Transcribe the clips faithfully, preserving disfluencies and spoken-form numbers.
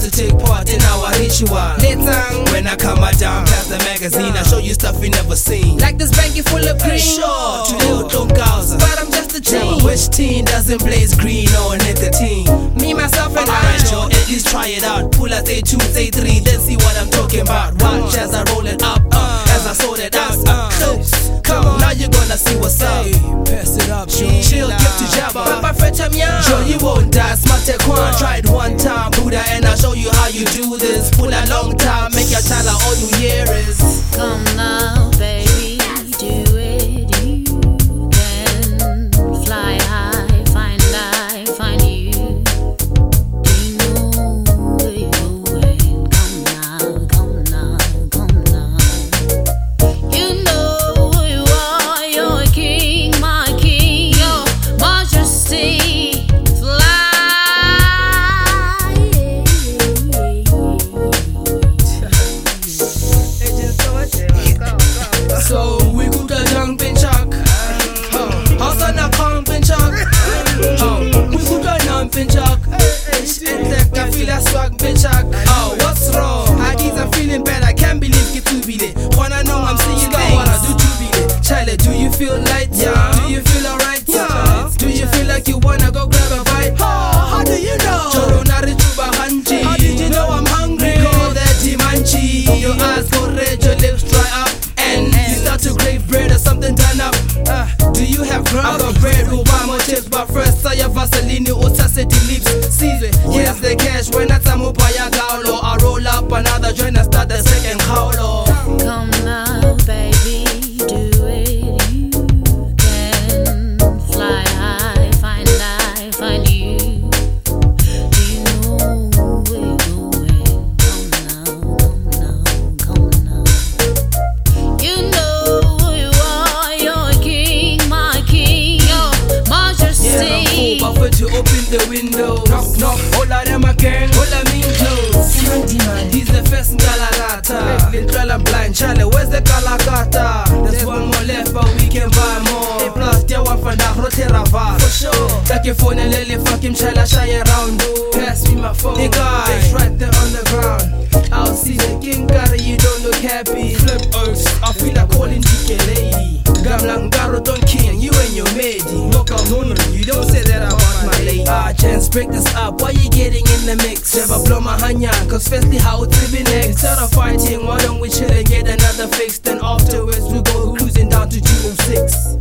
to take part in our ritual. Later, when I come down past the magazine, I show you stuff you never seen. Like this banky full of green. Sure, today we don't cause, but I'm just a teen. Never which teen doesn't blaze green or an teen? Me, myself, and Alright, I. yo, at least try it out. Pull out say two, say three, then see what I'm talking about. Watch as I roll it up, uh, as I sort it out. Uh, close, come on, now you're gonna see what's up. Pass it up, Chill, chill, give to Jabba. Papa Fetch him young. Sure you won't die, smart tech one. Try it one time, Buddha, and I'll show you how you do this. Pull a long time, make your child all you hear is come now, baby, do it. You can fly high, find I, find you. Do you know where you're going? Come now, come now, come now. You know who you are, you're a king, my king, your majesty. Fly. so we could a young pinchak. How's on a con pinchak? We could a young pinchak. I feel a swag pinchak. Oh, what's wrong? I guess I'm feeling bad. I can't believe it to be there. Wanna know I'm seeing things. What I do to be there. Charlie, do you feel light? Yeah. Do you feel alright? Yeah. Do you feel like you wanna go grab a bite? Oh, how do you know? Choro nari chuba hanji. How did you know I'm hungry? Call that Dimanchi. Your eyes go red, your lips dry up. And you start to crave bread or something done up. Uh, do you have grub? I got bread with one more chips, but first say your Vaseline or sassity lips. Caesar, here's the cash when I time up by a gaulo. I roll up another joint and start the second howlo. Come now, baby, do it. You can fly high, find I, find you. Do you know where you're going? Come now, come now, come now. You know who you are, you're a king, my king, your majesty. Yeah, I'm cool, but to open the window. Knock, knock, all of them again, all of me close. He's the first Galarata. Literal and blind, Charlie, where's the Calacata? There's one more left, but we can buy more. A plus, there one for the Roterava. For sure. Take your phone and let it fuck him, Charlie, shy around, dude. Pass me my phone. The guy, it's right there on the ground. I'll see the king, Gary, you don't look happy. Flip us, I feel like calling D K lady. Gamlang Garo don't king, you and your matey. Knock out no, you don't say that about my lady. Ah, chance, break this up, why you getting in the mix? Never blow my hanya, cause firstly how it's living next. Instead of fighting, why don't we chill and get another fix? Then afterwards we go cruising down to G O six.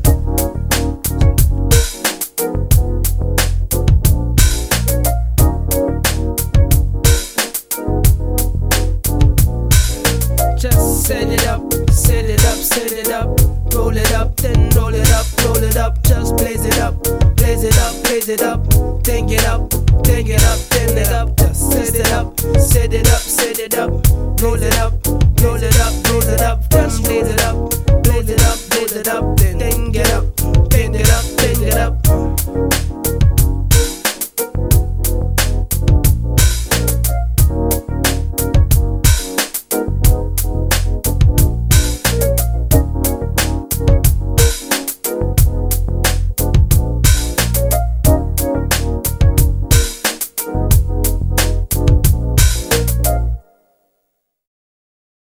Just set it up, set it up, set it up. Roll it up, then roll it up, roll it up. Just